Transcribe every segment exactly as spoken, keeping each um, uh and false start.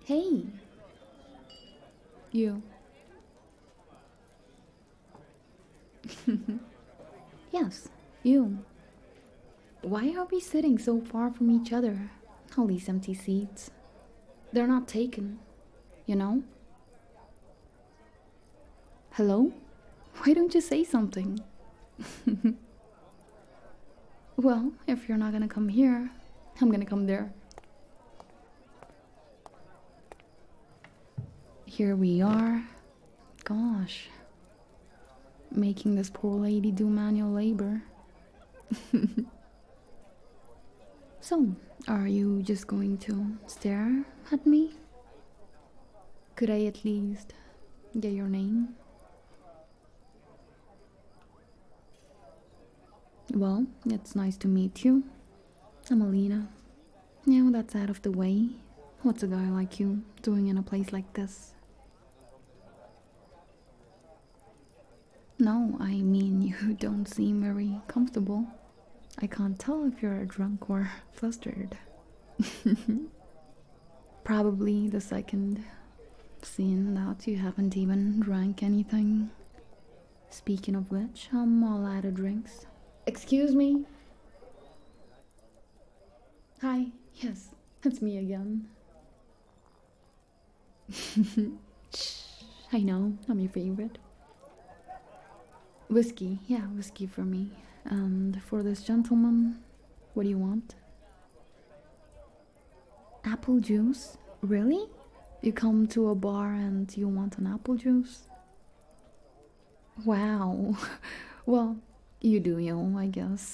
Hey, you. Yes, you. Why are we sitting so far from each other? All these empty seats. They're not taken, you know? Hello? Why don't you say something? Well, if you're not gonna come here, I'm gonna come there. Here we are. Gosh. Making this poor lady do manual labor. So, are you just going to stare at me? Could I at least get your name? Well, it's nice to meet you. I'm Alina. Now that's out of the way. What's a guy like you doing in a place like this? No, I mean, you don't seem very comfortable. I can't tell if you're drunk or flustered. Probably the second, seeing that you haven't even drank anything. Speaking of which, I'm all out of drinks. Excuse me? Hi, yes, it's me again. Shh, I know, I'm your favorite. Whiskey, yeah, whiskey for me. And for this gentleman, what do you want? Apple juice? Really? You come to a bar and you want an apple juice? Wow. Well, you do you, I guess.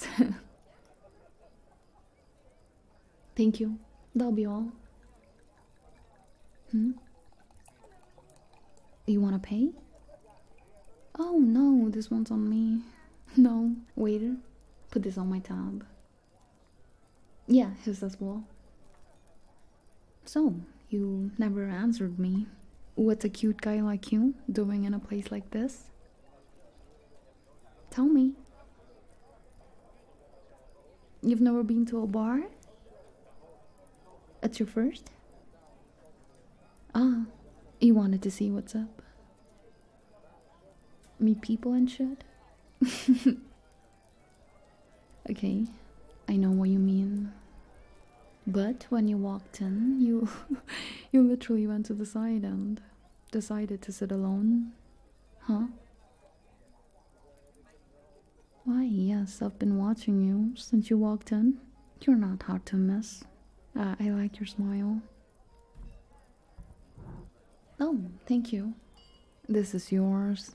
Thank you. That'll be all. Hmm? You wanna pay? Oh no, this one's on me. No, waiter, put this on my tab. Yeah, his as well. So, you never answered me. What's a cute guy like you doing in a place like this? Tell me. You've never been to a bar? It's your first? Ah, you wanted to see what's up. Meet people and shit? Okay, I know what you mean. But when you walked in, you you literally went to the side and decided to sit alone. Huh? Why, yes, I've been watching you since you walked in. You're not hard to miss. Uh, I like your smile. Oh, thank you. This is yours.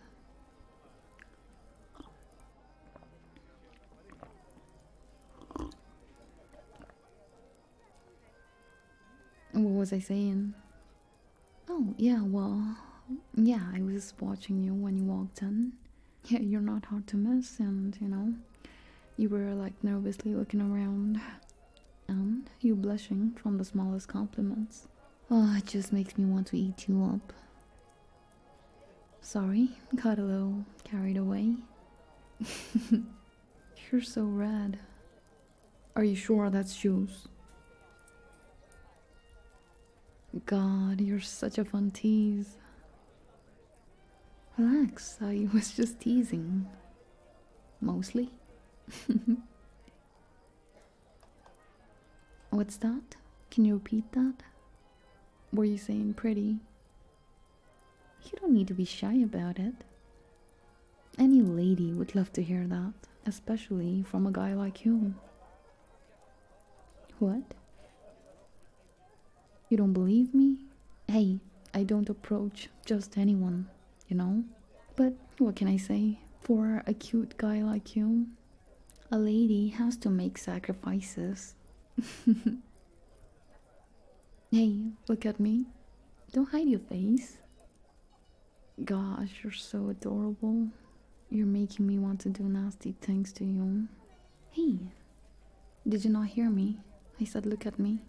What was I saying? Oh, yeah, well, yeah, I was watching you when you walked in. Yeah, you're not hard to miss, and you know, you were like nervously looking around, and you blushing from the smallest compliments. Oh, it just makes me want to eat you up. Sorry, got a little carried away. You're so red. Are you sure that's juice? God, you're such a fun tease. Relax, I was just teasing. Mostly. What's that? Can you repeat that? Were you saying pretty? You don't need to be shy about it. Any lady would love to hear that, especially from a guy like you. What? You don't believe me? Hey, I don't approach just anyone, you know? But what can I say? For a cute guy like you, a lady has to make sacrifices. Hey, look at me. Don't hide your face. Gosh, you're so adorable. You're making me want to do nasty things to you. Hey, did you not hear me? I said, look at me.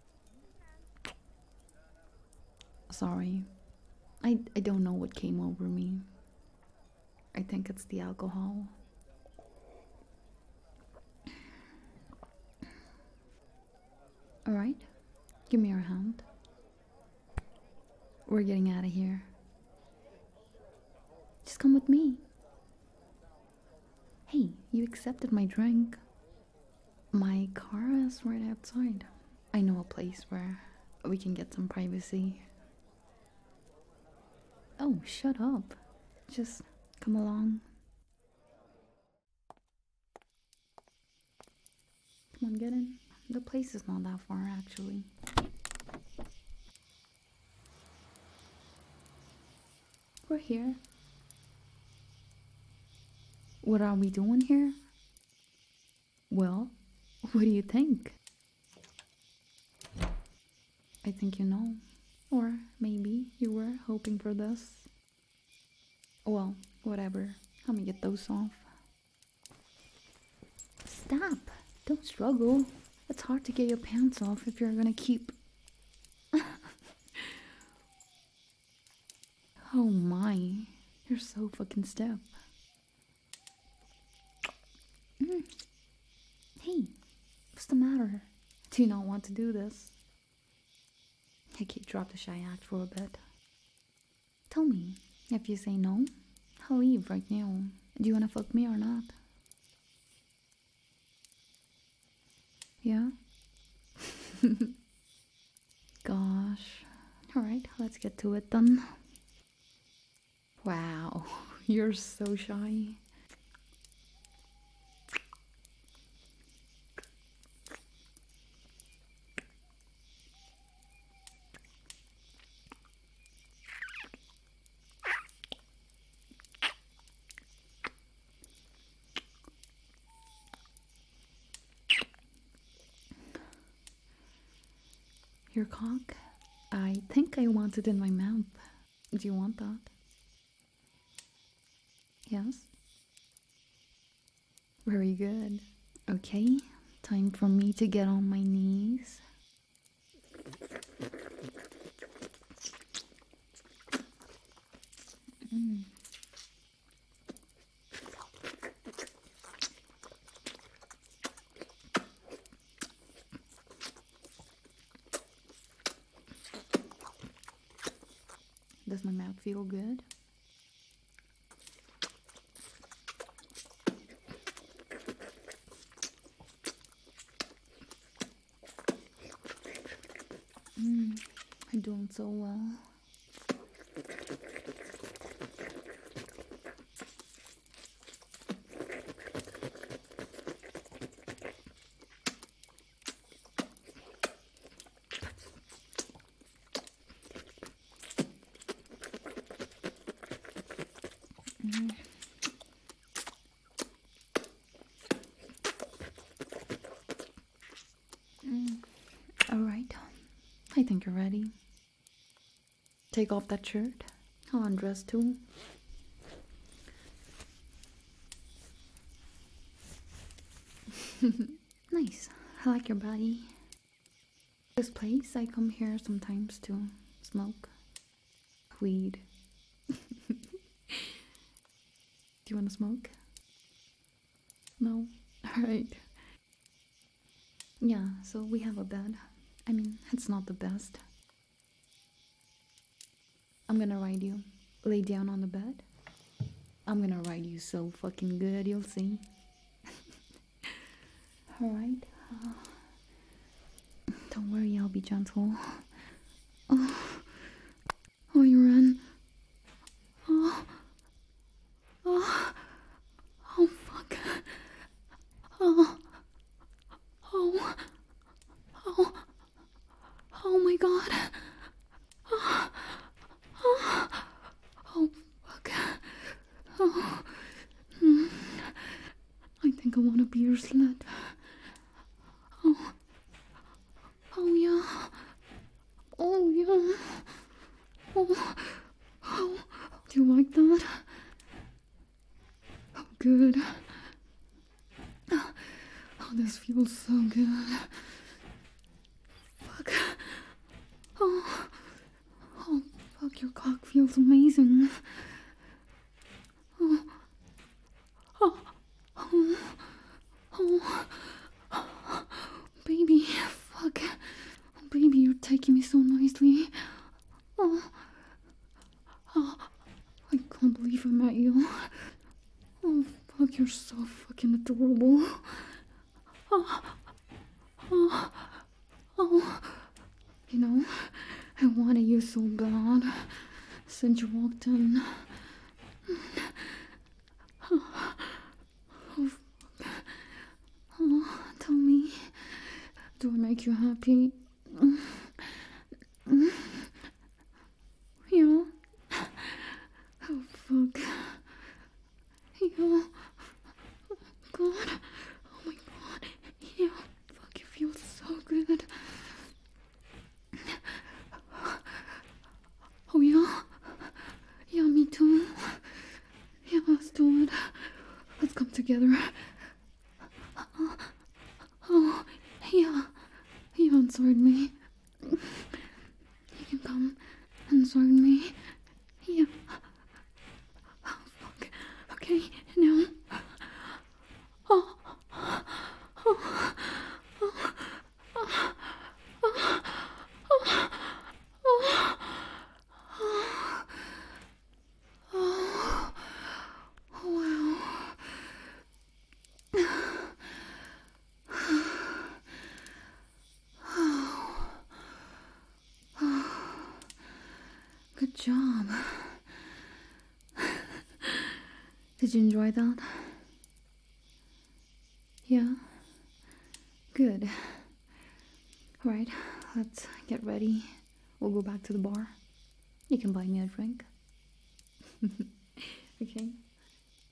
Sorry. I, I don't know what came over me. I think it's the alcohol. Alright, give me your hand. We're getting out of here. Just come with me. Hey, you accepted my drink. My car is right outside. I know a place where we can get some privacy. Oh, shut up. Just come along. Come on, get in. The place is not that far, actually. We're here. What are we doing here? Well, what do you think? I think you know. Or maybe you were hoping for this. Well, whatever. Let me get those off. Stop! Don't struggle. It's hard to get your pants off if you're gonna keep... Oh my. You're so fucking stiff. Mm. Hey, what's the matter? Do you not want to do this? Okay, drop the shy act for a bit. Tell me, if you say no, I'll leave right now. Do you wanna fuck me or not? Yeah? Gosh. Alright, let's get to it then. Wow, you're so shy. Your cock? I think I want it in my mouth. Do you want that? Yes? Very good. Okay, time for me to get on my knees. Mm. Does my mouth feel good? Mm, I'm doing so well. Mm. Mm. All right, I think you're ready. Take off that shirt. I'll undress too. Nice. I like your body. This place, I come here sometimes to smoke weed. Do you want to smoke? No? Alright. Yeah, so we have a bed. I mean, it's not the best. I'm gonna ride you. Lay down on the bed. I'm gonna ride you so fucking good, you'll see. Alright. Uh, don't worry, I'll be gentle. Oh, oh you ran. Oh, oh, oh, fuck. Oh, oh, oh, oh my god. Oh, oh, oh fuck. Oh, mm. I think I want to be your slut. Oh, oh yeah. Oh yeah. Oh, oh, do you like that? Oh, good. Oh, this feels so good. Fuck. Oh, oh, fuck, your cock feels amazing. Oh, oh, oh, oh, oh, baby, fuck. Oh, baby, you're taking me so nicely. Oh, Oh, I can't believe I met you. Oh, fuck, you're so fucking adorable. Oh, oh, oh. You know, I wanted you so bad since you walked in. Oh, oh, oh, tell me, do I make you happy? Yeah. Oh, fuck. Yeah. God. Oh my god. Yeah. Fuck, you feel so good. Oh, yeah? Yeah, me too. Yeah, let's do it. Let's come together. Oh, yeah. Yeah, inside me. You can come inside me. Yeah. Oh, fuck. Okay, now. Oh. Oh. Oh. Oh. Oh. Oh. Oh. Wow. Good job. Did you enjoy that? Yeah? Good. Alright, let's get ready. We'll go back to the bar. You can buy me a drink. Okay?